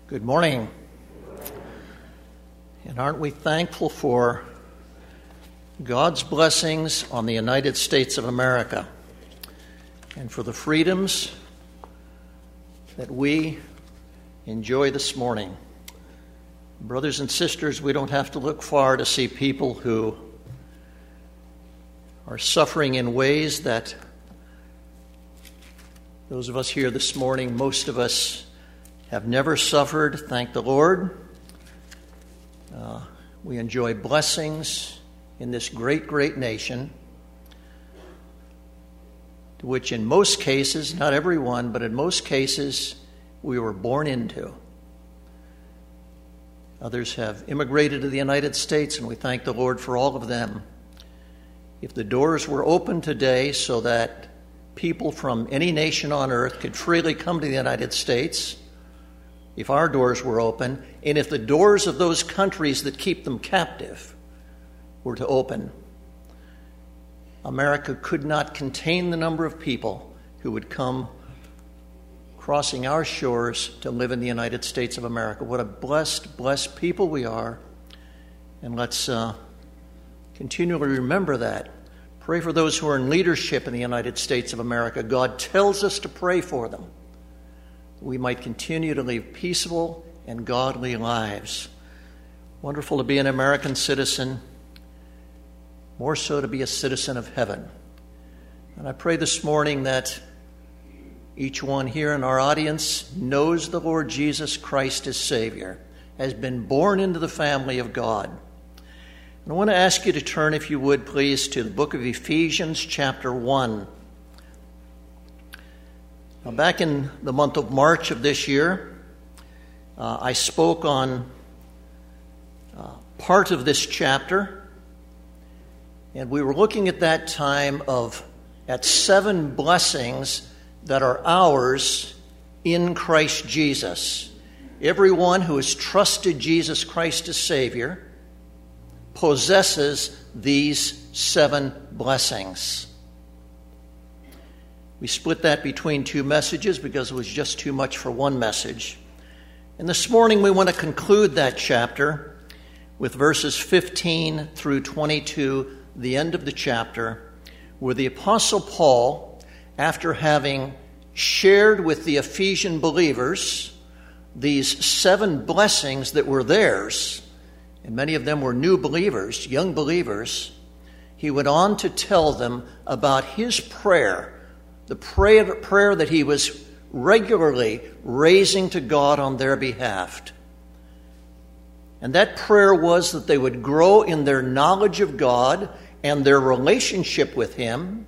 Good morning. And aren't we thankful for God's blessings on the United States of America and for the freedoms that we enjoy this morning? Brothers and sisters, we don't have to look far to see people who are suffering in ways that those of us here this morning, most of us have never suffered, thank the Lord. We enjoy blessings in this great, great nation, to which in most cases, not everyone, but in most cases, we were born into. Others have immigrated to the United States, and we thank the Lord for all of them. If the doors were open today so that people from any nation on earth could freely come to the United States, if our doors were open, and if the doors of those countries that keep them captive were to open, America could not contain the number of people who would come crossing our shores to live in the United States of America. What a blessed people we are. And let's continually remember that. Pray for those who are in leadership in the United States of America. God tells us to pray for them. We might continue to live peaceful and godly lives. Wonderful to be an American citizen, more so to be a citizen of heaven. And I pray this morning that each one here in our audience knows the Lord Jesus Christ as Savior, has been born into the family of God. And I want to ask you to turn, if you would, please, to the book of Ephesians, chapter 1. Now, back in the month of March of this year, I spoke on part of this chapter, and we were looking at that time at 7 blessings that are ours in Christ Jesus. Everyone who has trusted Jesus Christ as Savior possesses these 7 blessings. We split that between 2 messages because it was just too much for one message. And this morning we want to conclude that chapter with verses 15 through 22, the end of the chapter, where the Apostle Paul, after having shared with the Ephesian believers these 7 blessings that were theirs, and many of them were new believers, young believers, he went on to tell them about his prayer, the prayer that he was regularly raising to God on their behalf. And that prayer was that they would grow in their knowledge of God and their relationship with Him,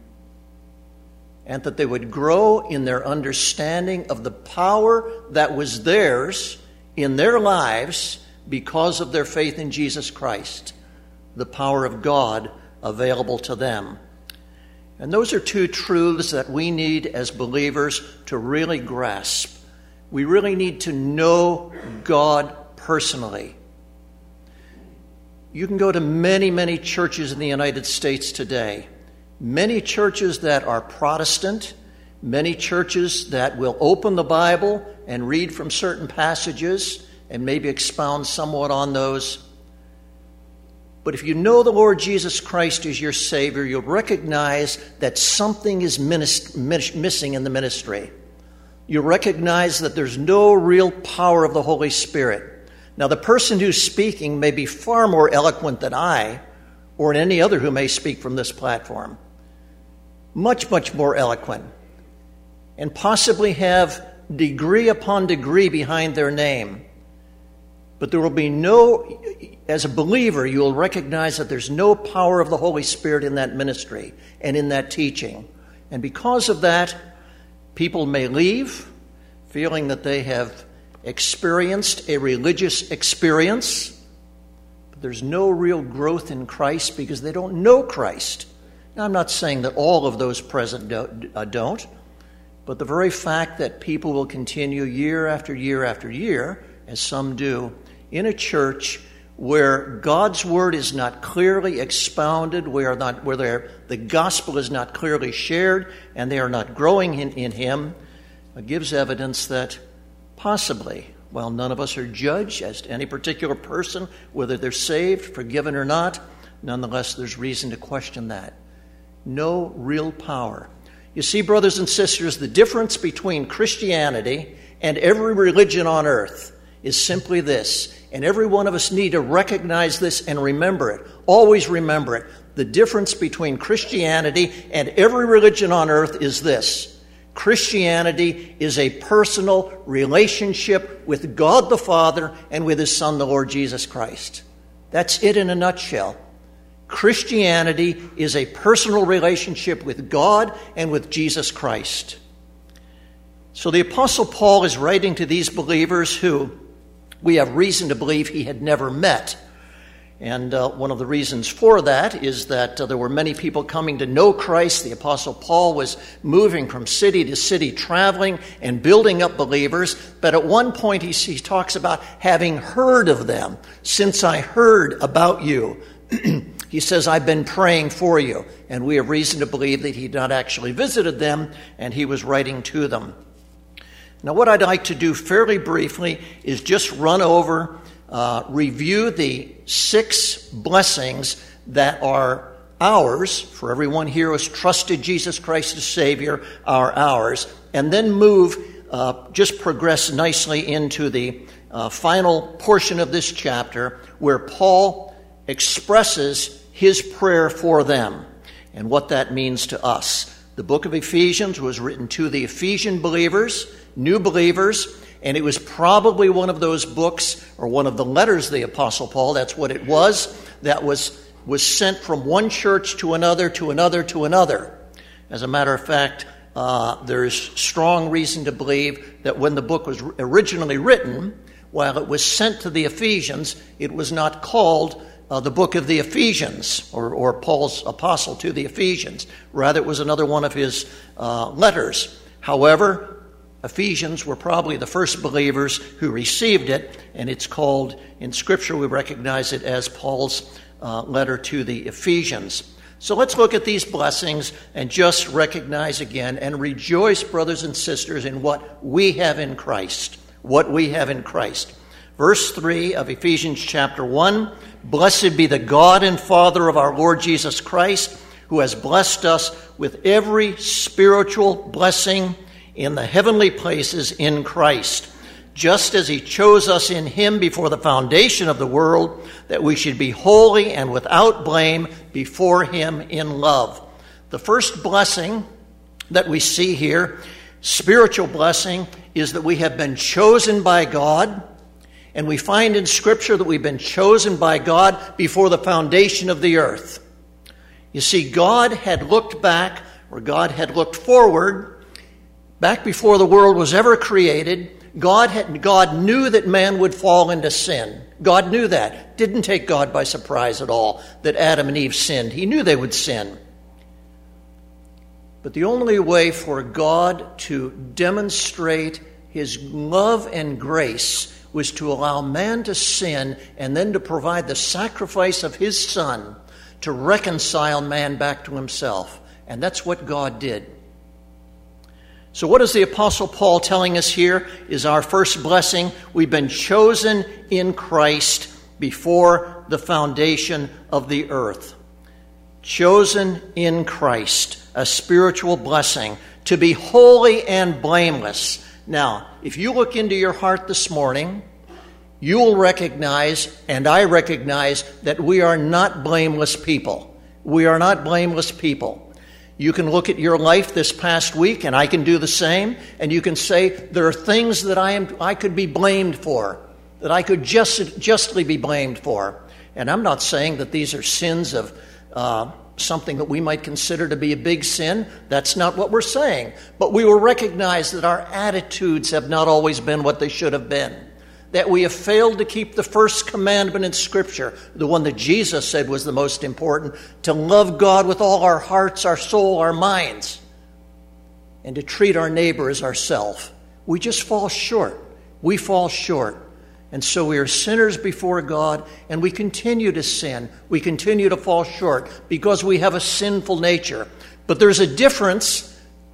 and that they would grow in their understanding of the power that was theirs in their lives because of their faith in Jesus Christ, the power of God available to them. And those are 2 truths that we need as believers to really grasp. We really need to know God personally. You can go to many, many churches in the United States today. Many churches that are Protestant, many churches that will open the Bible and read from certain passages and maybe expound somewhat on those. But if you know the Lord Jesus Christ as your Savior, you'll recognize that something is missing in the ministry. You'll recognize that there's no real power of the Holy Spirit. Now, the person who's speaking may be far more eloquent than I or any other who may speak from this platform. Much, much more eloquent. And possibly have degree upon degree behind their name. But there will be no, as a believer, you will recognize that there's no power of the Holy Spirit in that ministry and in that teaching. And because of that, people may leave feeling that they have experienced a religious experience, but there's no real growth in Christ because they don't know Christ. Now, I'm not saying that all of those present don't, but the very fact that people will continue year after year after year, as some do, in a church where God's word is not clearly expounded, where the gospel is not clearly shared, and they are not growing in Him, gives evidence that possibly While none of us are judged as to any particular person, whether they're saved, forgiven or not, nonetheless, there's reason to question that. No real power. You see, brothers and sisters, the difference between Christianity and every religion on earth is simply this, and every one of us need to recognize this and remember it. Always remember it. The difference between Christianity and every religion on earth is this. Christianity is a personal relationship with God the Father and with His Son, the Lord Jesus Christ. That's it in a nutshell. Christianity is a personal relationship with God and with Jesus Christ. So the Apostle Paul is writing to these believers who we have reason to believe he had never met. And one of the reasons for that is that there were many people coming to know Christ. The Apostle Paul was moving from city to city, traveling and building up believers. But at one point he talks about having heard of them. Since I heard about you, he says, I've been praying for you. And we have reason to believe that he had not actually visited them, and he was writing to them. Now, what I'd like to do fairly briefly is just run over, review the 6 blessings that are ours, for everyone here who has trusted Jesus Christ as Savior, are ours, and then just progress nicely into the final portion of this chapter where Paul expresses his prayer for them and what that means to us. The book of Ephesians was written to the Ephesian believers, new believers, and it was probably one of those books or one of the letters of the Apostle Paul, that's what it was, that was sent from one church to another, to another, to another. As a matter of fact, there's strong reason to believe that when the book was originally written, while it was sent to the Ephesians, it was not called the book of the Ephesians or Paul's epistle to the Ephesians. Rather, it was another one of his letters. However, Ephesians were probably the first believers who received it, and it's called, in Scripture, we recognize it as Paul's letter to the Ephesians. So let's look at these blessings and just recognize again and rejoice, brothers and sisters, in what we have in Christ. What we have in Christ. Verse 3 of Ephesians chapter 1, Blessed be the God and Father of our Lord Jesus Christ, who has blessed us with every spiritual blessing in the heavenly places in Christ, just as He chose us in Him before the foundation of the world, that we should be holy and without blame before Him in love. The first blessing that we see here, spiritual blessing, is that we have been chosen by God. And we find in Scripture that we've been chosen by God before the foundation of the earth. You see, God had looked back, or God had looked forward, back before the world was ever created. God knew that man would fall into sin. God knew that. Didn't take God by surprise at all that Adam and Eve sinned. He knew they would sin. But the only way for God to demonstrate His love and grace was to allow man to sin and then to provide the sacrifice of His Son to reconcile man back to Himself. And that's what God did. So what is the Apostle Paul telling us here is our first blessing? We've been chosen in Christ before the foundation of the earth. Chosen in Christ, a spiritual blessing, to be holy and blameless. Now, if you look into your heart this morning, you will recognize, and I recognize, that we are not blameless people. We are not blameless people. You can look at your life this past week, and I can do the same, and you can say, there are things that I could be blamed for, that I could justly be blamed for. And I'm not saying that these are sins of something that we might consider to be a big sin. That's not what we're saying. But we will recognize that our attitudes have not always been what they should have been. That we have failed to keep the first commandment in Scripture, the one that Jesus said was the most important, to love God with all our hearts, our soul, our minds, and to treat our neighbor as ourselves. We just fall short. We fall short. And so we are sinners before God, and we continue to sin. We continue to fall short because we have a sinful nature. But there's a difference.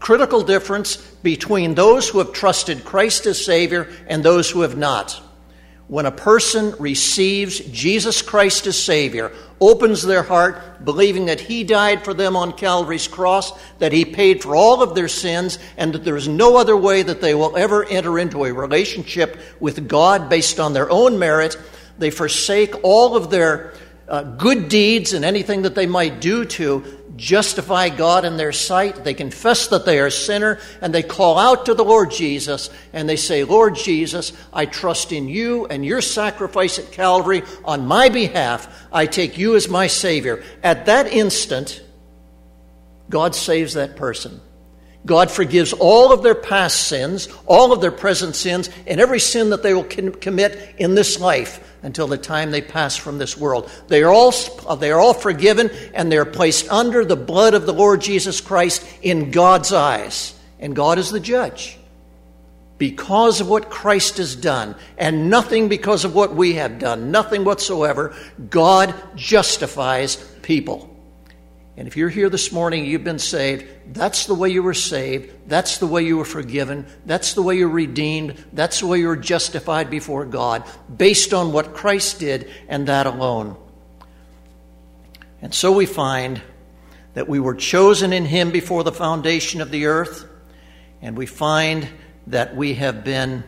critical difference between those who have trusted Christ as Savior and those who have not. When a person receives Jesus Christ as Savior, opens their heart, believing that He died for them on Calvary's cross, that He paid for all of their sins, and that there is no other way that they will ever enter into a relationship with God based on their own merit, they forsake all of their good deeds and anything that they might do to justify God in their sight. They confess that they are a sinner, and they call out to the Lord Jesus, and they say, Lord Jesus, I trust in you and your sacrifice at Calvary on my behalf. I take you as my Savior. At that instant, God saves that person. God forgives all of their past sins, all of their present sins, and every sin that they will commit in this life until the time they pass from this world. They are all forgiven, and they are placed under the blood of the Lord Jesus Christ in God's eyes. And God is the judge. Because of what Christ has done, and nothing because of what we have done, nothing whatsoever, God justifies people. And if you're here this morning, you've been saved, that's the way you were saved, that's the way you were forgiven, that's the way you're redeemed, that's the way you're justified before God, based on what Christ did and that alone. And so we find that we were chosen in Him before the foundation of the earth, and we find that we have been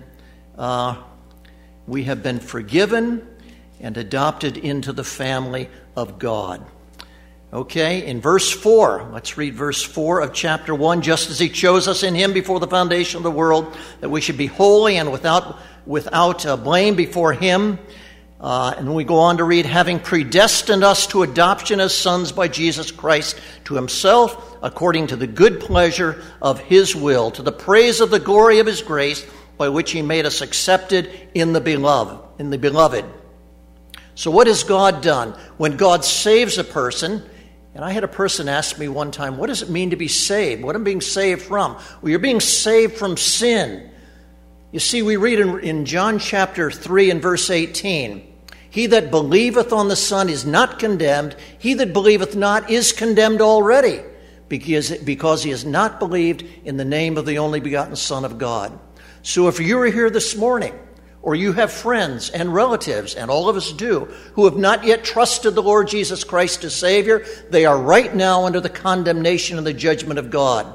forgiven and adopted into the family of God. Okay, in verse 4, let's read verse 4 of chapter 1. Just as He chose us in Him before the foundation of the world, that we should be holy and without blame before Him. And we go on to read, having predestined us to adoption as sons by Jesus Christ to Himself, according to the good pleasure of His will, to the praise of the glory of His grace, by which He made us accepted in the beloved. So what has God done? When God saves a person, and I had a person ask me one time, what does it mean to be saved? What am I being saved from? Well, you're being saved from sin. You see, we read in John chapter 3 and verse 18, he that believeth on the Son is not condemned. He that believeth not is condemned already, because he has not believed in the name of the only begotten Son of God. So if you are here this morning, or you have friends and relatives, and all of us do, who have not yet trusted the Lord Jesus Christ as Savior, they are right now under the condemnation and the judgment of God.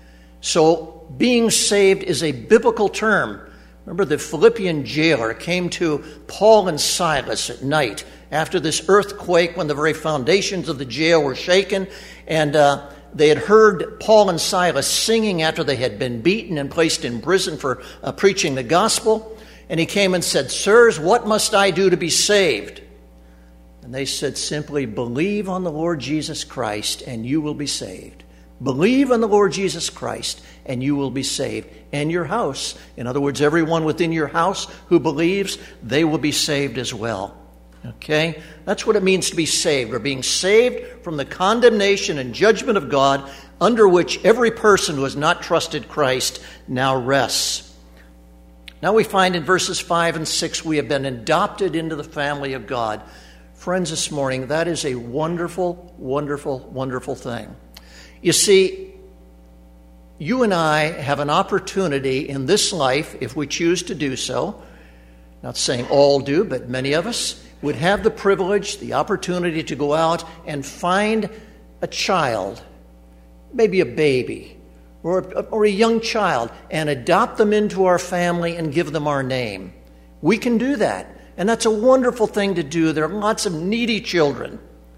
So being saved is a biblical term. Remember, the Philippian jailer came to Paul and Silas at night after this earthquake when the very foundations of the jail were shaken, and they had heard Paul and Silas singing after they had been beaten and placed in prison for preaching the gospel. And he came and said, Sirs, what must I do to be saved? And they said simply, believe on the Lord Jesus Christ and you will be saved. Believe on the Lord Jesus Christ and you will be saved. And your house, in other words, everyone within your house who believes, they will be saved as well. Okay? That's what it means to be saved. We're being saved from the condemnation and judgment of God under which every person who has not trusted Christ now rests. Now we find in verses 5 and 6 we have been adopted into the family of God. Friends, this morning, that is a wonderful, wonderful, wonderful thing. You see, you and I have an opportunity in this life, if we choose to do so, not saying all do, but many of us, would have the privilege, the opportunity to go out and find a child, maybe a baby, or a young child, and adopt them into our family and give them our name. We can do that, and that's a wonderful thing to do. There are lots of needy children.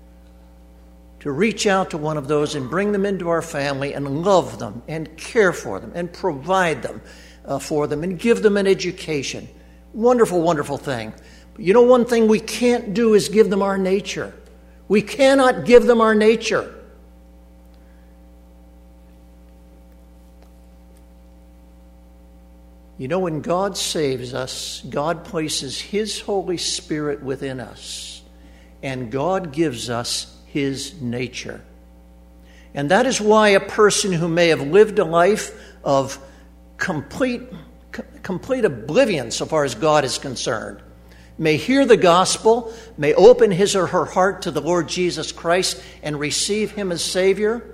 To reach out to one of those and bring them into our family and love them and care for them and provide them for them and give them an education. Wonderful, wonderful thing. But you know, one thing we can't do is give them our nature. We cannot give them our nature. You know, when God saves us, God places His Holy Spirit within us, and God gives us His nature. And that is why a person who may have lived a life of complete oblivion so far as God is concerned may hear the gospel, may open his or her heart to the Lord Jesus Christ and receive Him as Savior.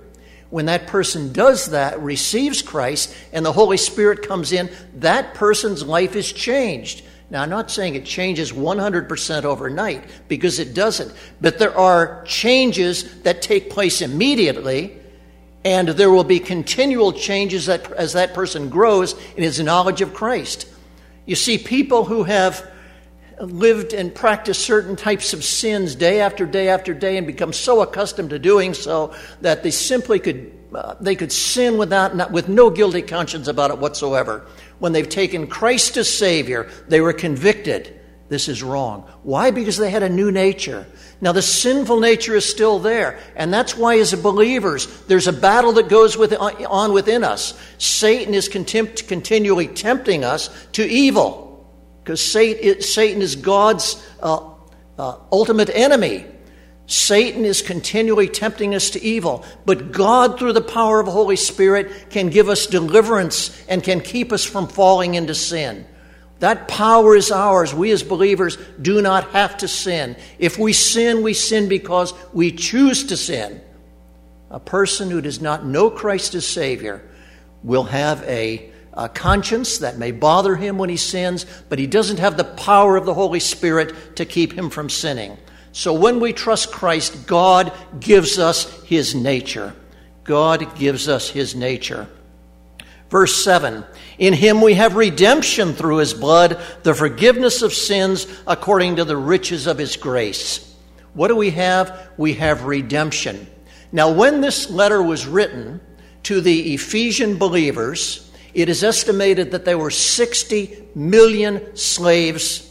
When that person does that, receives Christ, and the Holy Spirit comes in, that person's life is changed. Now, I'm not saying it changes 100% overnight, because it doesn't. But there are changes that take place immediately, and there will be continual changes as that person grows in his knowledge of Christ. You see, people who have lived and practiced certain types of sins day after day after day and become so accustomed to doing so that they simply could sin with no guilty conscience about it whatsoever. When they've taken Christ as Savior, they were convicted. This is wrong. Why? Because they had a new nature. Now, the sinful nature is still there, and that's why, as believers, there's a battle that goes on within us. Satan is continually tempting us to evil, because Satan is God's ultimate enemy. Satan is continually tempting us to evil, but God, through the power of the Holy Spirit, can give us deliverance and can keep us from falling into sin. That power is ours. We as believers do not have to sin. If we sin because we choose to sin. A person who does not know Christ as Savior will have a conscience that may bother him when he sins, but he doesn't have the power of the Holy Spirit to keep him from sinning. So when we trust Christ, God gives us his nature. God gives us his nature. Verse 7, in him we have redemption through his blood, the forgiveness of sins according to the riches of his grace. What do we have? We have redemption. Now, when this letter was written to the Ephesian believers, it is estimated that there were 60 million slaves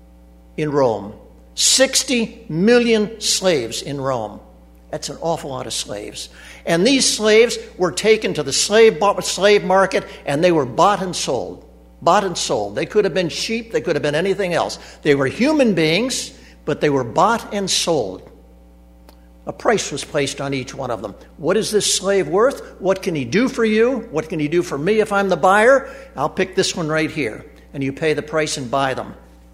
in Rome. 60 million slaves in Rome. That's an awful lot of slaves. And these slaves were taken to the slave market, and they were bought and sold. Bought and sold. They could have been sheep. They could have been anything else. They were human beings, but they were bought and sold. A price was placed on each one of them. What is this slave worth? What can he do for you? What can he do for me if I'm the buyer? I'll pick this one right here. And you pay the price and buy them.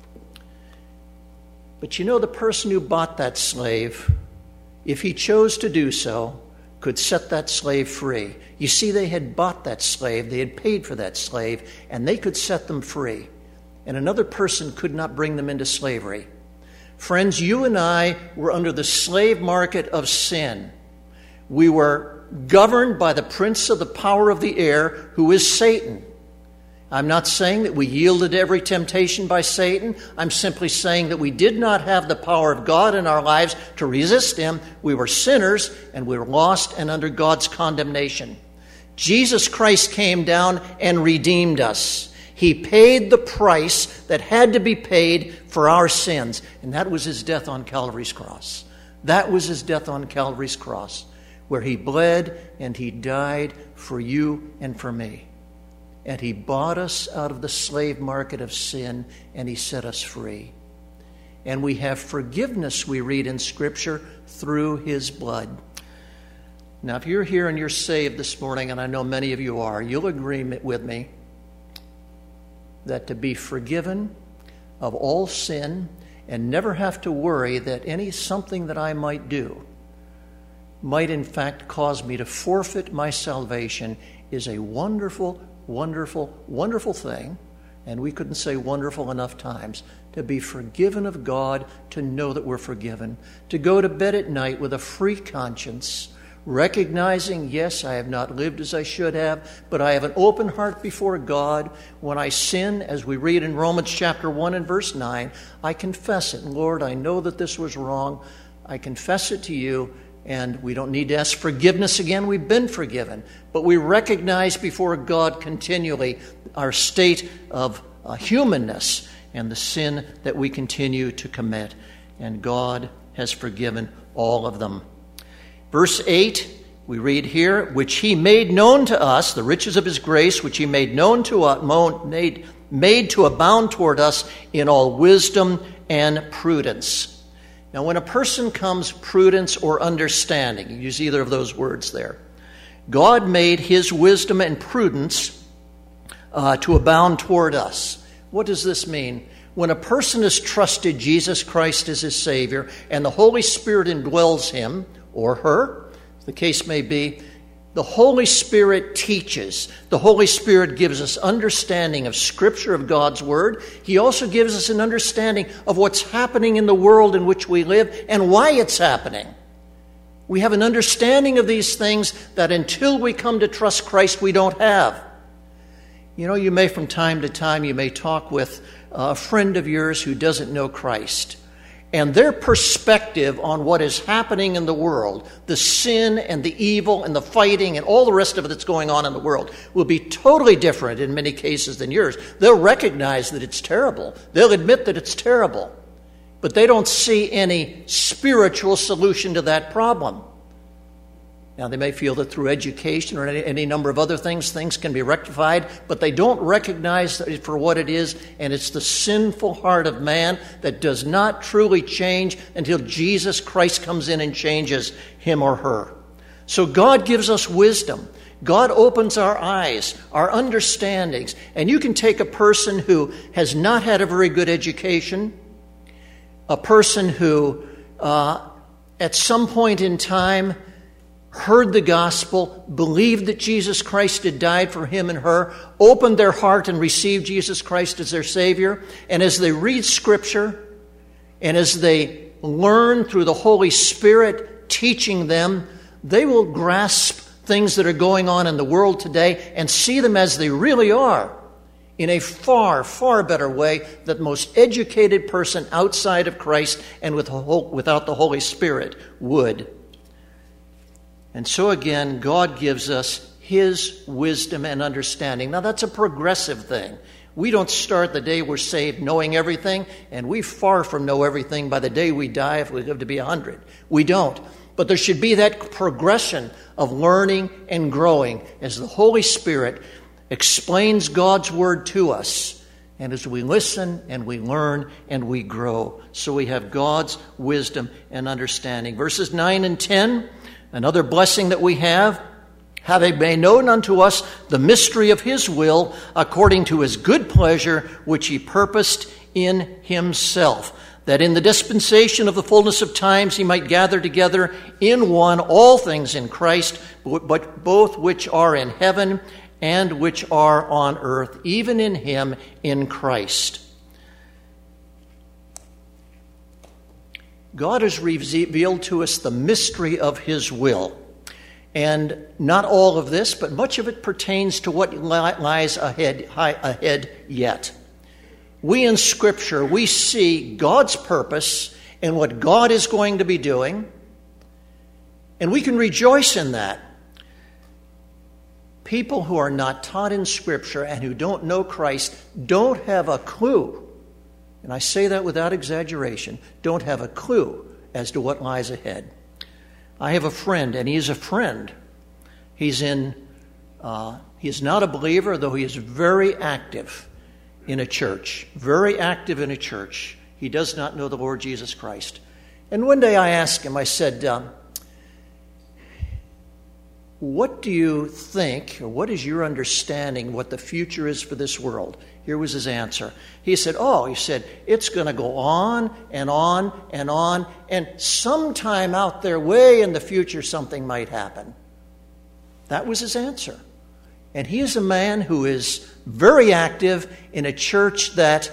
But you know, the person who bought that slave, if he chose to do so, could set that slave free. You see, they had bought that slave, they had paid for that slave, and they could set them free. And another person could not bring them into slavery. Friends, you and I were under the slave market of sin. We were governed by the prince of the power of the air, who is Satan. I'm not saying that we yielded to every temptation by Satan. I'm simply saying that we did not have the power of God in our lives to resist him. We were sinners, and we were lost and under God's condemnation. Jesus Christ came down and redeemed us. He paid the price that had to be paid for our sins, and that was his death on Calvary's cross. That was his death on Calvary's cross, where he bled and he died for you and for me. And he bought us out of the slave market of sin, and he set us free. And we have forgiveness, we read in Scripture, through his blood. Now, if you're here and you're saved this morning, and I know many of you are, you'll agree with me that to be forgiven of all sin and never have to worry that something that I might do might in fact cause me to forfeit my salvation is a wonderful, wonderful, wonderful thing, and we couldn't say wonderful enough times, to be forgiven of God, to know that we're forgiven, to go to bed at night with a free conscience, recognizing, yes, I have not lived as I should have, but I have an open heart before God. When I sin, as we read in Romans chapter 1 and verse 9, I confess it. Lord, I know that this was wrong. I confess it to you. And we don't need to ask forgiveness again. We've been forgiven. But we recognize before God continually our state of humanness and the sin that we continue to commit. And God has forgiven all of them. Verse 8, we read here, which he made known to us, the riches of his grace, which he made known to us, made to abound toward us in all wisdom and prudence. Now, when a person comes prudence or understanding, you use either of those words there, God made his wisdom and prudence to abound toward us. What does this mean? When a person has trusted Jesus Christ as his Savior and the Holy Spirit indwells him or her, the case may be, The Holy Spirit teaches. The Holy Spirit gives us understanding of Scripture, of God's Word. He also gives us an understanding of what's happening in the world in which we live and why it's happening. We have an understanding of these things that until we come to trust Christ, we don't have. You know, you may from time to time, you may talk with a friend of yours who doesn't know Christ. And their perspective on what is happening in the world, the sin and the evil and the fighting and all the rest of it that's going on in the world, will be totally different in many cases than yours. They'll recognize that it's terrible. They'll admit that it's terrible. But they don't see any spiritual solution to that problem. Now, they may feel that through education or any number of other things can be rectified, but they don't recognize it for what it is, and it's the sinful heart of man that does not truly change until Jesus Christ comes in and changes him or her. So God gives us wisdom. God opens our eyes, our understandings, and you can take a person who has not had a very good education, a person who at some point in time heard the gospel, believed that Jesus Christ had died for him and her, opened their heart and received Jesus Christ as their Savior. And as they read Scripture, and as they learn through the Holy Spirit teaching them, they will grasp things that are going on in the world today and see them as they really are, in a far, far better way than the most educated person outside of Christ and without the Holy Spirit would. And so again, God gives us His wisdom and understanding. Now, that's a progressive thing. We don't start the day we're saved knowing everything, and we far from know everything by the day we die if we live to be 100. We don't. But there should be that progression of learning and growing as the Holy Spirit explains God's Word to us. And as we listen and we learn and we grow, so we have God's wisdom and understanding. Verses 9 and 10, another blessing that we have, having made known unto us the mystery of His will, according to His good pleasure, which He purposed in Himself, that in the dispensation of the fullness of times He might gather together in one all things in Christ, but both which are in heaven and which are on earth, even in Him, in Christ. God has revealed to us the mystery of His will. And not all of this, but much of it pertains to what lies ahead yet. We in Scripture, we see God's purpose and what God is going to be doing, and we can rejoice in that. People who are not taught in Scripture and who don't know Christ don't have a clue, and I say that without exaggeration, don't have a clue as to what lies ahead. I have a friend, and he is a friend. He is not a believer, though he is very active in a church. Very active in a church. He does not know the Lord Jesus Christ. And one day I asked him, I said, what do you think, or what is your understanding what the future is for this world? Here was his answer. He said, it's going to go on and on and on, and sometime out there, way in the future, something might happen. That was his answer. And he is a man who is very active in a church that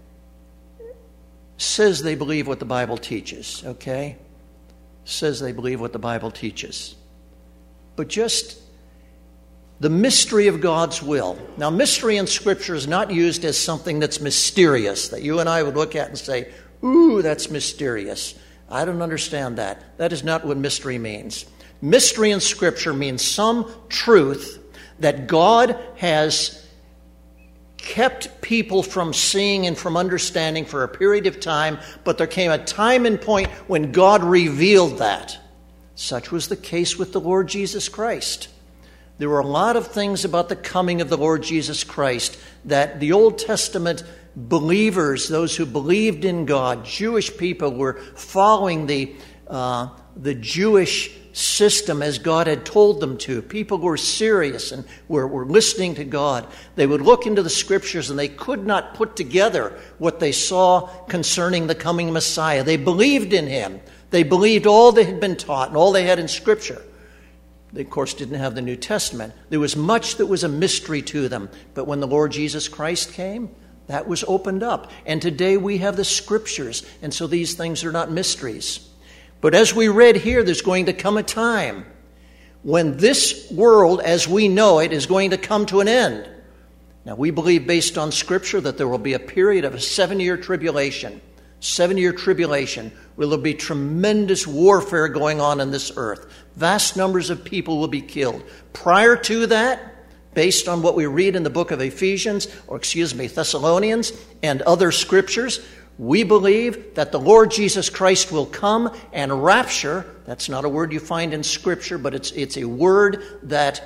says they believe what the Bible teaches, okay? Says they believe what the Bible teaches. But just the mystery of God's will. Now, mystery in Scripture is not used as something that's mysterious, that you and I would look at and say, ooh, that's mysterious. I don't understand that. That is not what mystery means. Mystery in Scripture means some truth that God has kept people from seeing and from understanding for a period of time, but there came a time and point when God revealed that. Such was the case with the Lord Jesus Christ. There were a lot of things about the coming of the Lord Jesus Christ that the Old Testament believers, those who believed in God, Jewish people, were following the Jewish system as God had told them to. People who were serious and were listening to God. They would look into the Scriptures and they could not put together what they saw concerning the coming Messiah. They believed in Him. They believed all they had been taught and all they had in Scripture. They, of course, didn't have the New Testament. There was much that was a mystery to them. But when the Lord Jesus Christ came, that was opened up. And today we have the Scriptures, and so these things are not mysteries. But as we read here, there's going to come a time when this world, as we know it, is going to come to an end. Now, we believe, based on Scripture, that there will be a period of a 7-year tribulation. 7-year tribulation, where there will be tremendous warfare going on this earth. Vast numbers of people will be killed. Prior to that, based on what we read in the book of Thessalonians and other scriptures, we believe that the Lord Jesus Christ will come and rapture. That's not a word you find in Scripture, but it's a word that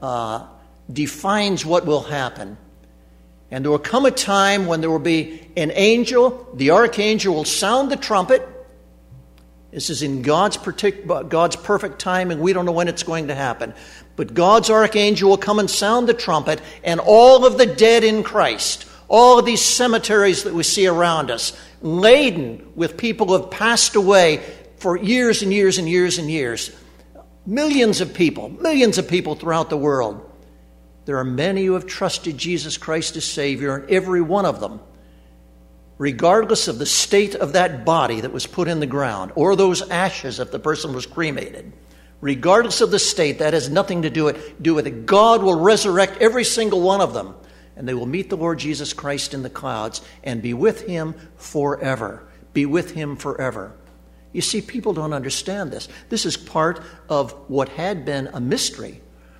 defines what will happen. And there will come a time when there will be an angel. The archangel will sound the trumpet. This is in God's perfect time, and we don't know when it's going to happen. But God's archangel will come and sound the trumpet, and all of the dead in Christ, all of these cemeteries that we see around us, laden with people who have passed away for years and years and years and years. Millions of people throughout the world. There are many who have trusted Jesus Christ as Savior, and every one of them, regardless of the state of that body that was put in the ground, or those ashes if the person was cremated, regardless of the state, that has nothing to do with it. God will resurrect every single one of them, and they will meet the Lord Jesus Christ in the clouds and be with Him forever. Be with Him forever. You see, people don't understand this. This is part of what had been a mystery.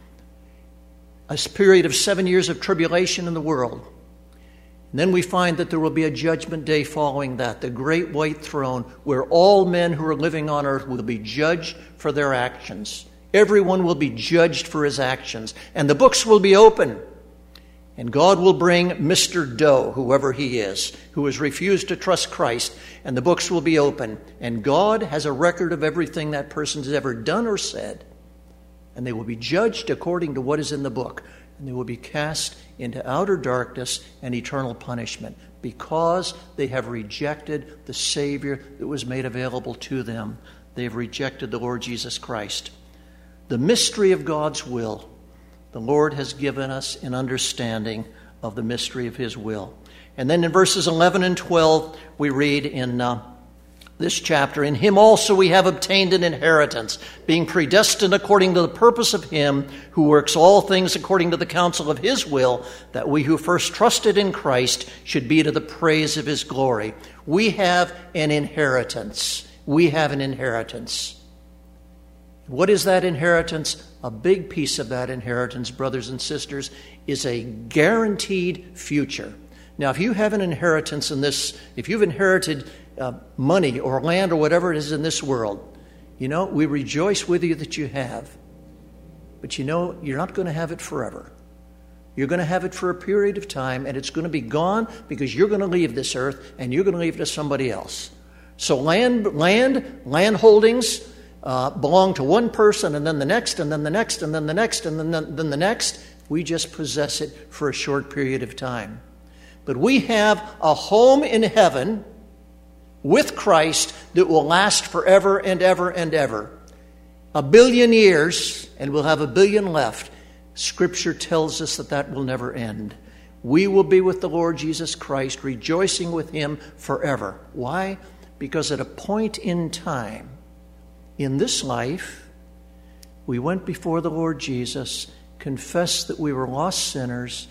A period of 7 years of tribulation in the world. And then we find that there will be a judgment day following that, the great white throne, where all men who are living on earth will be judged for their actions. Everyone will be judged for his actions. And the books will be open. And God will bring Mr. Doe, whoever he is, who has refused to trust Christ, and the books will be open. And God has a record of everything that person has ever done or said. And they will be judged according to what is in the book. And they will be cast into outer darkness and eternal punishment because they have rejected the Savior that was made available to them. They have rejected the Lord Jesus Christ. The mystery of God's will. The Lord has given us an understanding of the mystery of His will. And then in verses 11 and 12, we read in this chapter, "In Him also we have obtained an inheritance, being predestined according to the purpose of Him who works all things according to the counsel of His will, that we who first trusted in Christ should be to the praise of His glory." We have an inheritance. We have an inheritance. What is that inheritance? A big piece of that inheritance, brothers and sisters, is a guaranteed future. Now, if you have an inheritance in this, if you've inherited money or land or whatever it is in this world, we rejoice with you that you have. But you're not going to have it forever. You're going to have it for a period of time, and it's going to be gone because you're going to leave this earth and you're going to leave it to somebody else. So land holdings belong to one person, and then the next, and then the next, and then the next, and then the next. We just possess it for a short period of time. But we have a home in heaven with Christ that will last forever and ever and ever. 1 billion years, and we'll have 1 billion left. Scripture tells us that will never end. We will be with the Lord Jesus Christ, rejoicing with Him forever. Why? Because at a point in time, in this life, we went before the Lord Jesus, confessed that we were lost sinners,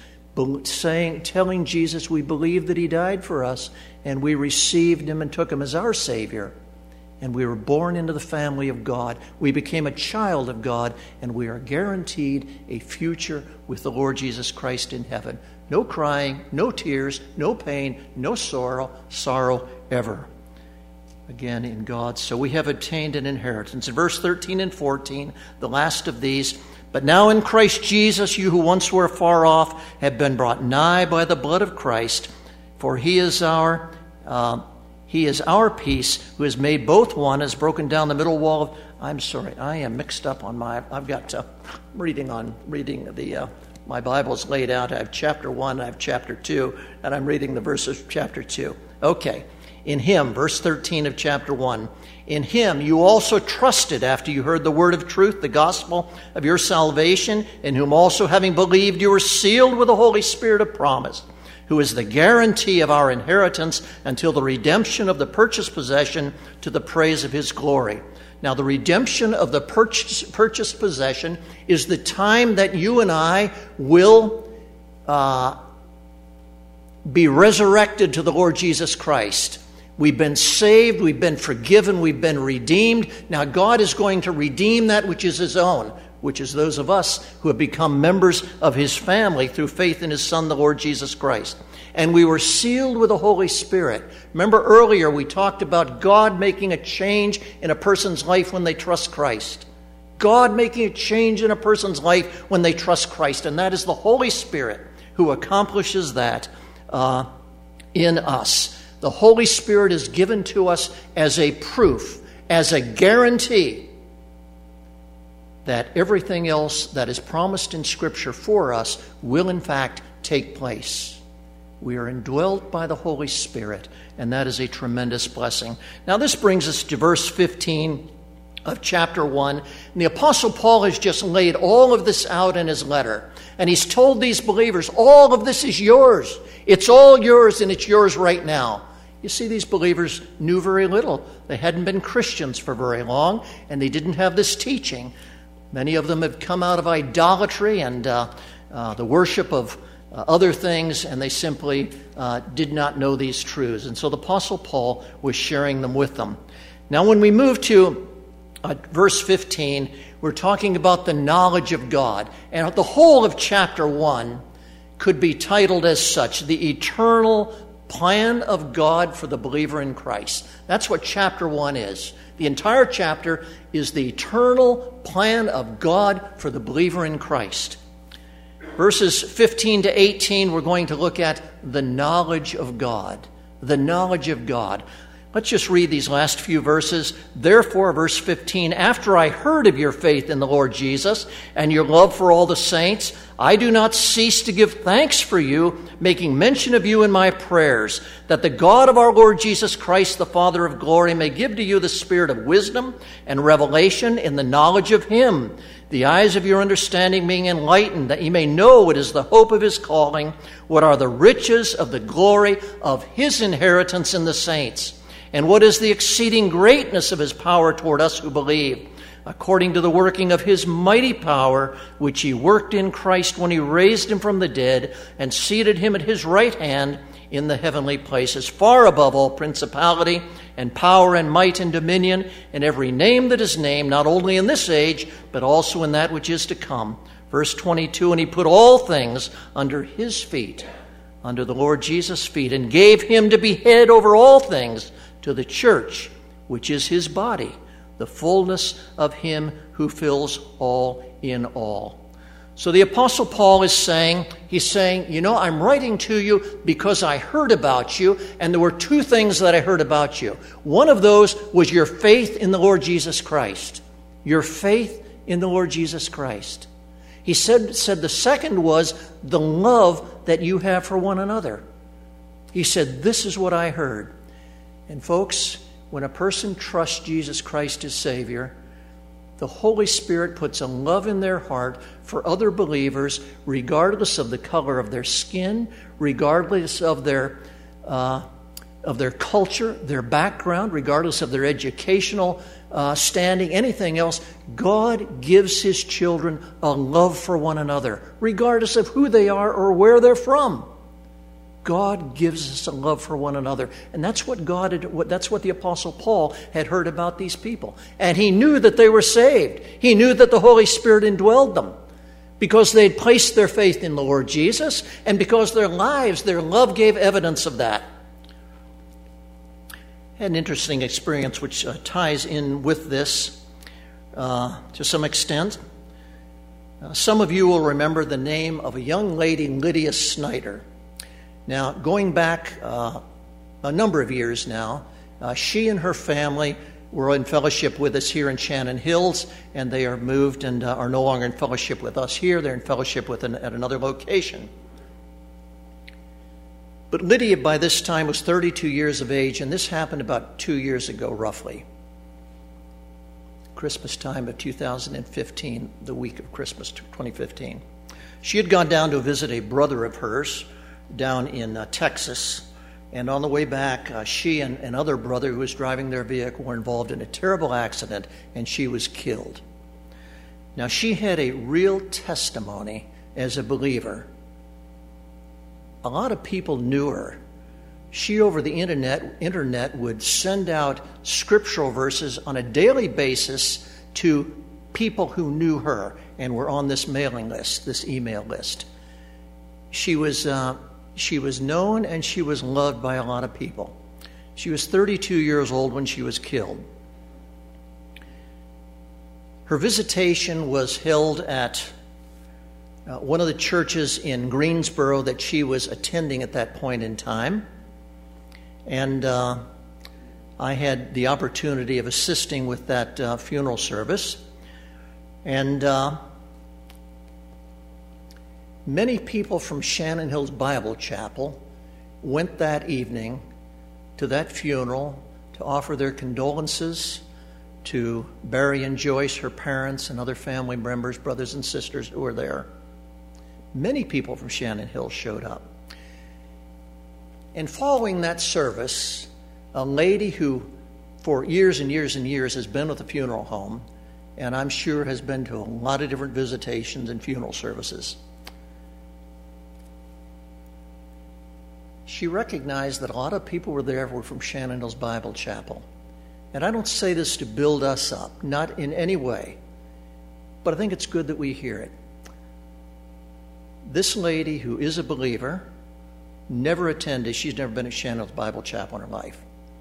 telling Jesus we believe that He died for us, and we received Him and took Him as our Savior. And we were born into the family of God. We became a child of God, and we are guaranteed a future with the Lord Jesus Christ in heaven. No crying, no tears, no pain, no sorrow ever. Again, in God. So we have obtained an inheritance. In verse 13 and 14, the last of these, "But now in Christ Jesus, you who once were afar off have been brought nigh by the blood of Christ, for He is our peace, who has made both one, has broken down the middle wall of..." I'm sorry, I am mixed up on I've got my Bible's laid out. I have chapter 1, I have chapter 2, and I'm reading the verses of chapter 2. Okay. In him, verse 13 of chapter 1, in him you also trusted after you heard the word of truth, the gospel of your salvation, in whom also having believed you were sealed with the Holy Spirit of promise, who is the guarantee of our inheritance until the redemption of the purchased possession to the praise of his glory. Now, the redemption of the purchased possession is the time that you and I will be resurrected to the Lord Jesus Christ. We've been saved, we've been forgiven, we've been redeemed. Now God is going to redeem that which is his own, which is those of us who have become members of his family through faith in his Son, the Lord Jesus Christ. And we were sealed with the Holy Spirit. Remember earlier we talked about God making a change in a person's life when they trust Christ. God making a change in a person's life when they trust Christ. And that is the Holy Spirit who accomplishes that in us. The Holy Spirit is given to us as a proof, as a guarantee that everything else that is promised in Scripture for us will in fact take place. We are indwelt by the Holy Spirit, and that is a tremendous blessing. Now this brings us to verse 15 of chapter 1. And the Apostle Paul has just laid all of this out in his letter. And he's told these believers, all of this is yours. It's all yours, and it's yours right now. You see, these believers knew very little. They hadn't been Christians for very long, and they didn't have this teaching. Many of them had come out of idolatry and the worship of other things, and they simply did not know these truths. And so the Apostle Paul was sharing them with them. Now, when we move to verse 15, we're talking about the knowledge of God. And the whole of chapter 1 could be titled as such, the eternal plan of God for the believer in Christ. That's what chapter 1 is. The entire chapter is the eternal plan of God for the believer in Christ. Verses 15 to 18, we're going to look at the knowledge of God. The knowledge of God. Let's just read these last few verses. Therefore, verse 15, after I heard of your faith in the Lord Jesus and your love for all the saints, I do not cease to give thanks for you, making mention of you in my prayers, that the God of our Lord Jesus Christ, the Father of glory, may give to you the spirit of wisdom and revelation in the knowledge of him, the eyes of your understanding being enlightened, that you may know what is the hope of his calling, what are the riches of the glory of his inheritance in the saints, and what is the exceeding greatness of his power toward us who believe, according to the working of his mighty power, which he worked in Christ when he raised him from the dead and seated him at his right hand in the heavenly places, far above all principality and power and might and dominion, and every name that is named, not only in this age, but also in that which is to come. Verse 22, and he put all things under his feet, under the Lord Jesus' feet, and gave him to be head over all things to the church, which is his body, the fullness of him who fills all in all. So the Apostle Paul is saying, I'm writing to you because I heard about you, and there were two things that I heard about you. One of those was your faith in the Lord Jesus Christ. Your faith in the Lord Jesus Christ. He said the second was the love that you have for one another. He said, this is what I heard. And folks, when a person trusts Jesus Christ as Savior, the Holy Spirit puts a love in their heart for other believers, regardless of the color of their skin, regardless of their culture, their background, regardless of their educational standing, anything else. God gives his children a love for one another, regardless of who they are or where they're from. God gives us a love for one another. And that's what the Apostle Paul had heard about these people. And he knew that they were saved. He knew that the Holy Spirit indwelled them because they had placed their faith in the Lord Jesus, and because their lives, their love gave evidence of that. I had an interesting experience which ties in with this to some extent. Some of you will remember the name of a young lady, Lydia Snyder. Now, going back a number of years now, she and her family were in fellowship with us here in Shannon Hills, and they are moved and are no longer in fellowship with us here. They're in fellowship at another location. But Lydia, by this time, was 32 years of age, and this happened about 2 years ago, roughly. Christmas time of 2015, the week of Christmas 2015. She had gone down to visit a brother of hers down in Texas, and on the way back, she and another brother who was driving their vehicle were involved in a terrible accident, and she was killed. Now, she had a real testimony as a believer. A lot of people knew her. She, over the internet, would send out scriptural verses on a daily basis to people who knew her and were on this mailing list, this email list. She was known and she was loved by a lot of people. She was 32 years old when she was killed. Her visitation was held at one of the churches in Greensboro that she was attending at that point in time. And I had the opportunity of assisting with that funeral service. And many people from Shannon Hills Bible Chapel went that evening to that funeral to offer their condolences to Barry and Joyce, her parents, and other family members, brothers and sisters who were there. Many people from Shannon Hills showed up. And following that service, a lady who for years and years and years has been with the funeral home, and I'm sure has been to a lot of different visitations and funeral services, she recognized that a lot of people were there were from Shannon Hills Bible Chapel. And I don't say this to build us up, not in any way, but I think it's good that we hear it. This lady, who is a believer, never attended. She's never been at Shannon Hills Bible Chapel in her life.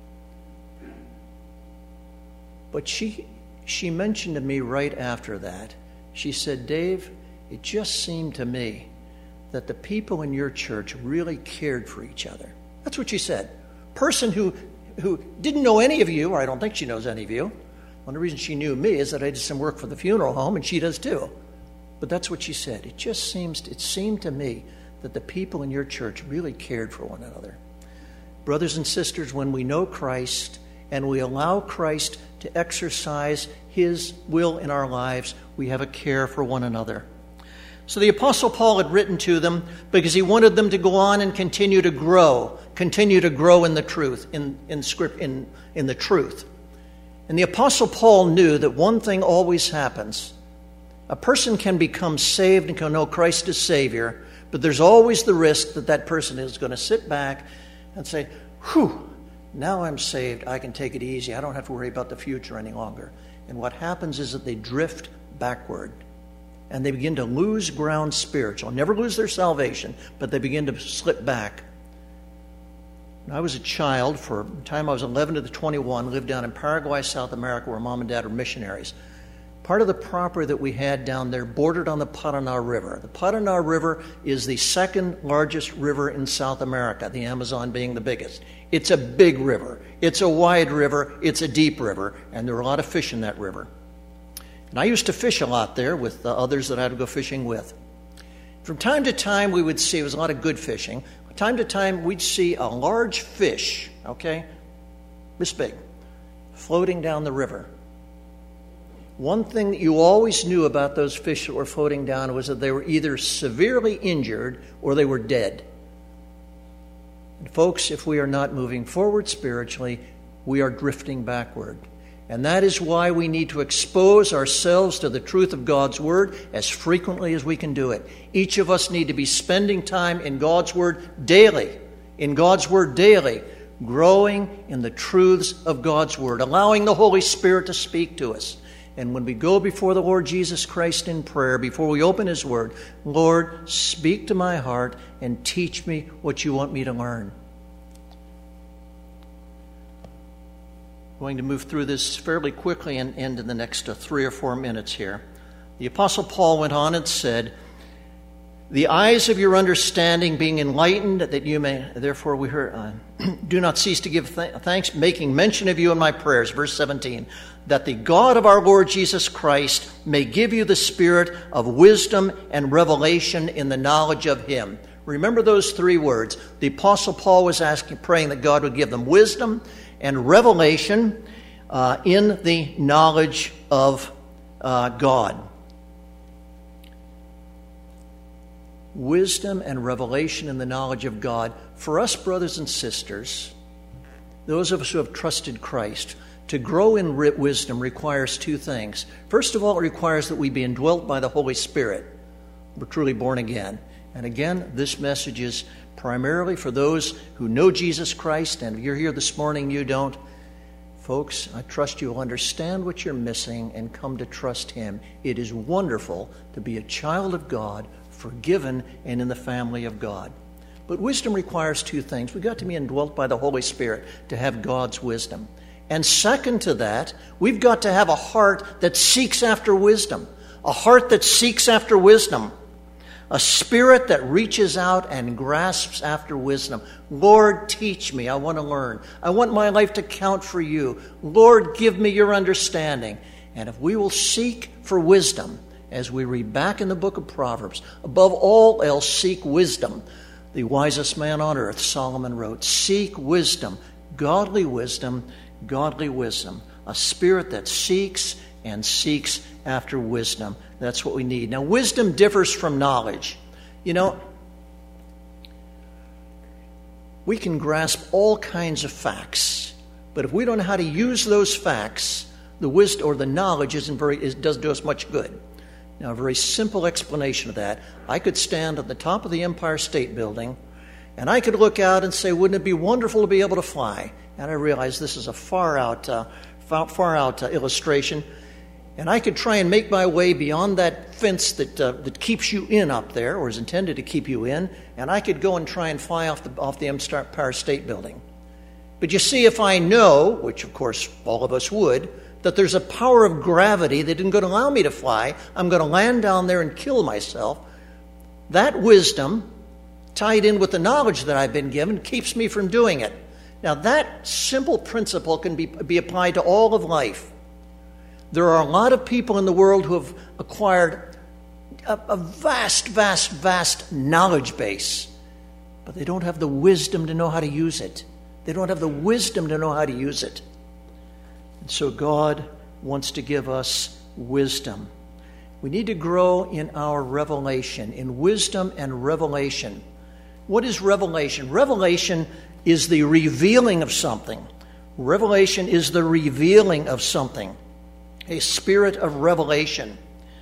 But she mentioned to me right after that, she said, "Dave, it just seemed to me that the people in your church really cared for each other." That's what she said. Person who didn't know any of you, or I don't think she knows any of you. One of the reasons she knew me is that I did some work for the funeral home, and she does too. But that's what she said. It seemed to me that the people in your church really cared for one another. Brothers and sisters, when we know Christ and we allow Christ to exercise His will in our lives, we have a care for one another. So the Apostle Paul had written to them because he wanted them to go on and continue to grow in the truth, in the truth. And the Apostle Paul knew that one thing always happens. A person can become saved and can know Christ as Savior, but there's always the risk that that person is going to sit back and say, "Whew, now I'm saved. I can take it easy. I don't have to worry about the future any longer." And what happens is that they drift backward. And they begin to lose ground spiritual. Never lose their salvation, but they begin to slip back. When I was a child, for the time I was 11 to 21, lived down in Paraguay, South America, where Mom and Dad were missionaries. Part of the property that we had down there bordered on the Paraná River. The Paraná River is the second largest river in South America, the Amazon being the biggest. It's a big river. It's a wide river. It's a deep river. And there were a lot of fish in that river. And I used to fish a lot there with others that I would go fishing with. From time to time, we would see, it was a lot of good fishing. From time to time, we'd see a large fish, this big, floating down the river. One thing that you always knew about those fish that were floating down was that they were either severely injured or they were dead. And folks, if we are not moving forward spiritually, we are drifting backward. And that is why we need to expose ourselves to the truth of God's Word as frequently as we can do it. Each of us need to be spending time in God's Word daily, growing in the truths of God's Word, allowing the Holy Spirit to speak to us. And when we go before the Lord Jesus Christ in prayer, before we open His Word, "Lord, speak to my heart and teach me what you want me to learn." Going to move through this fairly quickly and end in the next 3 or 4 minutes here. The Apostle Paul went on and said, "The eyes of your understanding being enlightened, that you may, therefore we heard, do not cease to give thanks, making mention of you in my prayers," verse 17, "that the God of our Lord Jesus Christ may give you the spirit of wisdom and revelation in the knowledge of Him." Remember those three words. The Apostle Paul was praying that God would give them wisdom and revelation in the knowledge of God. Wisdom and revelation in the knowledge of God. For us, brothers and sisters, those of us who have trusted Christ, to grow in wisdom requires two things. First of all, it requires that we be indwelt by the Holy Spirit. We're truly born again. And again, this message is primarily for those who know Jesus Christ, and if you're here this morning, you don't. Folks, I trust you'll understand what you're missing and come to trust Him. It is wonderful to be a child of God, forgiven, and in the family of God. But wisdom requires two things. We've got to be indwelt by the Holy Spirit to have God's wisdom. And second to that, we've got to have a heart that seeks after wisdom. A heart that seeks after wisdom. A spirit that reaches out and grasps after wisdom. Lord, teach me. I want to learn. I want my life to count for you. Lord, give me your understanding. And if we will seek for wisdom, as we read back in the book of Proverbs, above all else, seek wisdom. The wisest man on earth, Solomon wrote, seek wisdom, godly wisdom, godly wisdom. A spirit that seeks and seeks after wisdom. That's what we need. Now, wisdom differs from knowledge. You know, we can grasp all kinds of facts, but if we don't know how to use those facts, the wisdom or the knowledge doesn't do us much good. Now, a very simple explanation of that. I could stand at the top of the Empire State Building, and I could look out and say, wouldn't it be wonderful to be able to fly? And I realize this is a far out illustration. And I could try and make my way beyond that fence that keeps you in up there, or is intended to keep you in, and I could go and try and fly off the Empire State Building. But you see, if I know, which of course all of us would, that there's a power of gravity that isn't going to allow me to fly, I'm going to land down there and kill myself. That wisdom, tied in with the knowledge that I've been given, keeps me from doing it. Now, that simple principle can be applied to all of life. There are a lot of people in the world who have acquired a vast knowledge base, but they don't have the wisdom to know how to use it. They don't have the wisdom to know how to use it. And so God wants to give us wisdom. We need to grow in our revelation, in wisdom and revelation. What is revelation? Revelation is the revealing of something. Revelation is the revealing of something. A spirit of revelation.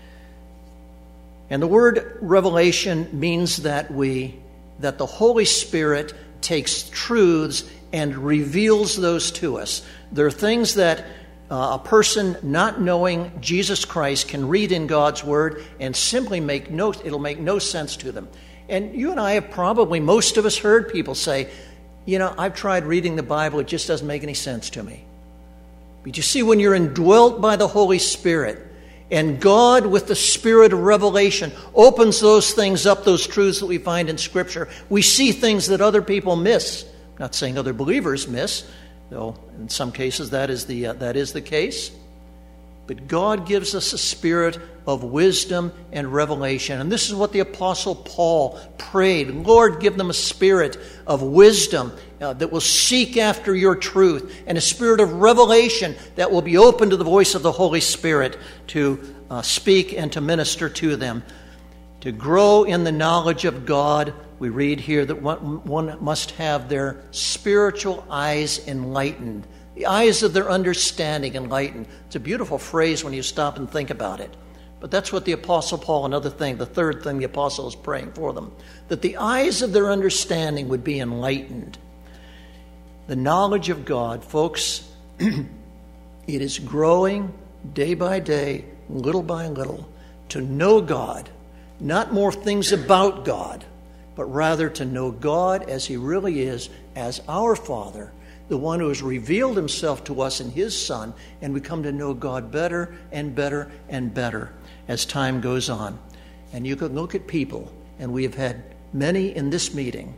And the word revelation means that the Holy Spirit takes truths and reveals those to us. There are things that a person not knowing Jesus Christ can read in God's Word and simply it'll make no sense to them. And you and I have probably, most of us, heard people say, I've tried reading the Bible, it just doesn't make any sense to me. But you see, when you're indwelt by the Holy Spirit, and God, with the Spirit of revelation, opens those things up, those truths that we find in Scripture, we see things that other people miss. I'm not saying other believers miss, though in some cases that is the case. But God gives us a spirit of wisdom and revelation. And this is what the Apostle Paul prayed. Lord, give them a spirit of wisdom that will seek after your truth, and a spirit of revelation that will be open to the voice of the Holy Spirit to speak and to minister to them. To grow in the knowledge of God, we read here that one must have their spiritual eyes enlightened. The eyes of their understanding enlightened. It's a beautiful phrase when you stop and think about it. But that's what the Apostle Paul, the third thing the Apostle is praying for them. That the eyes of their understanding would be enlightened. The knowledge of God, folks, it is growing day by day, little by little, to know God. Not more things about God, but rather to know God as He really is, as our Father, the one who has revealed Himself to us in His Son, and we come to know God better and better and better as time goes on. And you can look at people, and we have had many in this meeting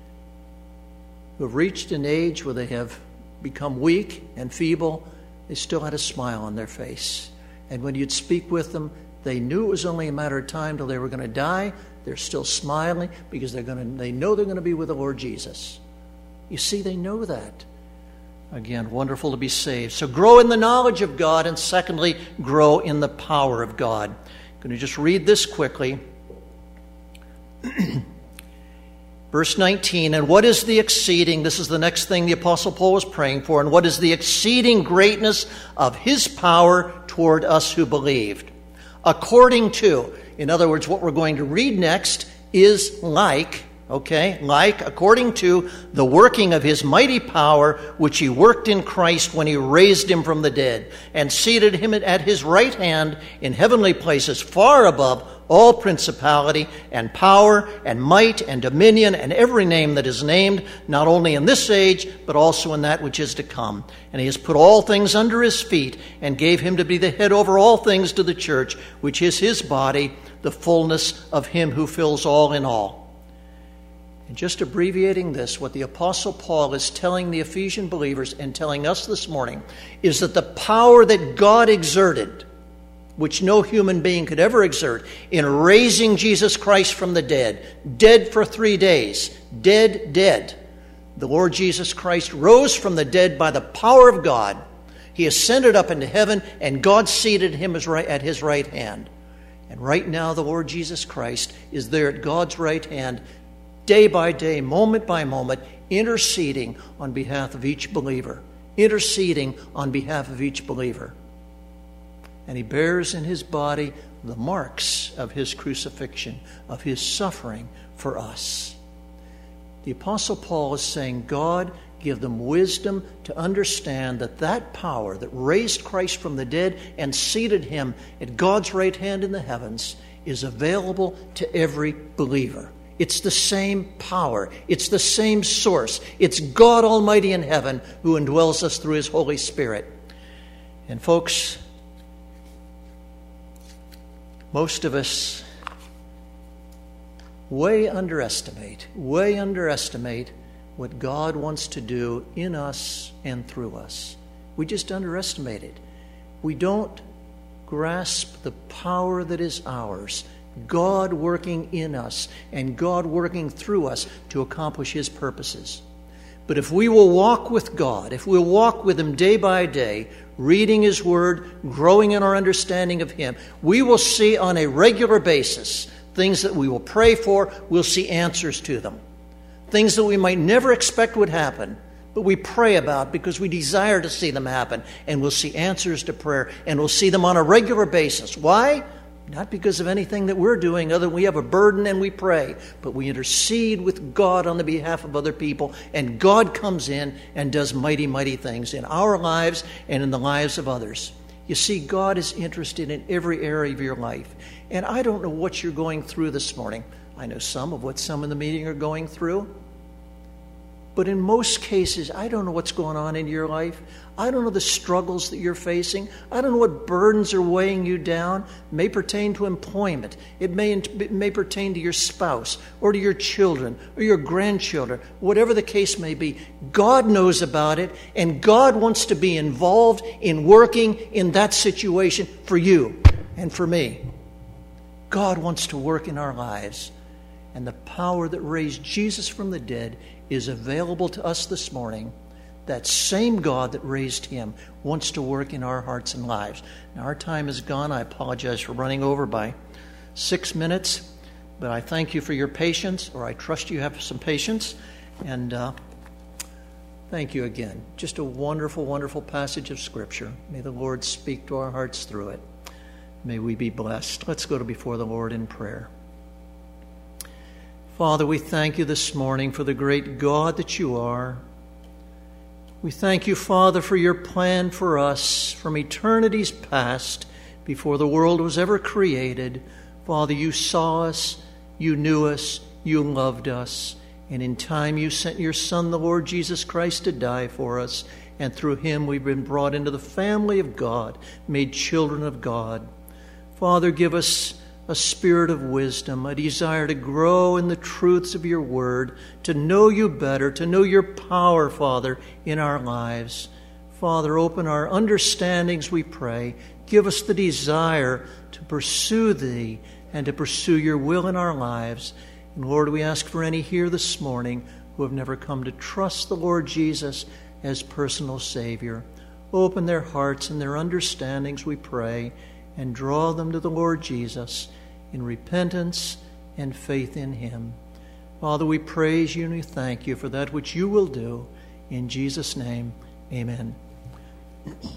who have reached an age where they have become weak and feeble. They still had a smile on their face. And when you'd speak with them, they knew it was only a matter of time till they were going to die. They're still smiling because they know they're going to be with the Lord Jesus. You see, they know that. Again, wonderful to be saved. So grow in the knowledge of God, and secondly, grow in the power of God. I'm going to just read this quickly. Verse 19, and what is the exceeding, this is the next thing the Apostle Paul was praying for, and what is the exceeding greatness of his power toward us who believed? According to, in other words, what we're going to read next is according to the working of his mighty power, which he worked in Christ when he raised him from the dead, and seated him at his right hand in heavenly places, far above all principality and power and might and dominion and every name that is named, not only in this age, but also in that which is to come. And he has put all things under his feet, and gave him to be the head over all things to the church, which is his body, the fullness of him who fills all in all. And just abbreviating this, what the Apostle Paul is telling the Ephesian believers and telling us this morning is that the power that God exerted, which no human being could ever exert, in raising Jesus Christ from the dead for 3 days, dead. The Lord Jesus Christ rose from the dead by the power of God. He ascended up into heaven, and God seated him at his right hand. And right now, the Lord Jesus Christ is there at God's right hand, day by day, moment by moment, interceding on behalf of each believer. And he bears in his body the marks of his crucifixion, of his suffering for us. The Apostle Paul is saying, God, give them wisdom to understand that power that raised Christ from the dead and seated him at God's right hand in the heavens is available to every believer. It's the same power. It's the same source. It's God Almighty in heaven who indwells us through his Holy Spirit. And folks, most of us way underestimate what God wants to do in us and through us. We just underestimate it. We don't grasp the power that is ours, God working in us and God working through us to accomplish his purposes. But if we will walk with God, if we'll walk with him day by day, reading his word, growing in our understanding of him, we will see on a regular basis things that we will pray for, we'll see answers to them. Things that we might never expect would happen, but we pray about because we desire to see them happen, and we'll see answers to prayer, and we'll see them on a regular basis. Why? Not because of anything that we're doing, other than we have a burden and we pray, but we intercede with God on the behalf of other people, and God comes in and does mighty, mighty things in our lives and in the lives of others. You see, God is interested in every area of your life. And I don't know what you're going through this morning. I know some of what some in the meeting are going through. But in most cases, I don't know what's going on in your life. I don't know the struggles that you're facing. I don't know what burdens are weighing you down. It may pertain to employment. It may pertain to your spouse or to your children or your grandchildren. Whatever the case may be, God knows about it, and God wants to be involved in working in that situation for you and for me. God wants to work in our lives. And the power that raised Jesus from the dead is available to us this morning. That same God that raised him wants to work in our hearts and lives. Now, our time is gone. I apologize for running over by 6 minutes, but I thank you for your patience, or I trust you have some patience, and thank you again. Just a wonderful, wonderful passage of Scripture. May the Lord speak to our hearts through it. May we be blessed. Let's go to before the Lord in prayer. Father, we thank you this morning for the great God that you are. We thank you, Father, for your plan for us from eternities past, before the world was ever created. Father, you saw us, you knew us, you loved us, and in time you sent your Son, the Lord Jesus Christ, to die for us, and through him we've been brought into the family of God, made children of God. Father, give us a spirit of wisdom, a desire to grow in the truths of your word, to know you better, to know your power, Father, in our lives. Father, open our understandings, we pray. Give us the desire to pursue thee and to pursue your will in our lives. And Lord, we ask for any here this morning who have never come to trust the Lord Jesus as personal Savior. Open their hearts and their understandings, we pray, and draw them to the Lord Jesus in repentance and faith in him. Father, we praise you and we thank you for that which you will do. In Jesus' name, amen.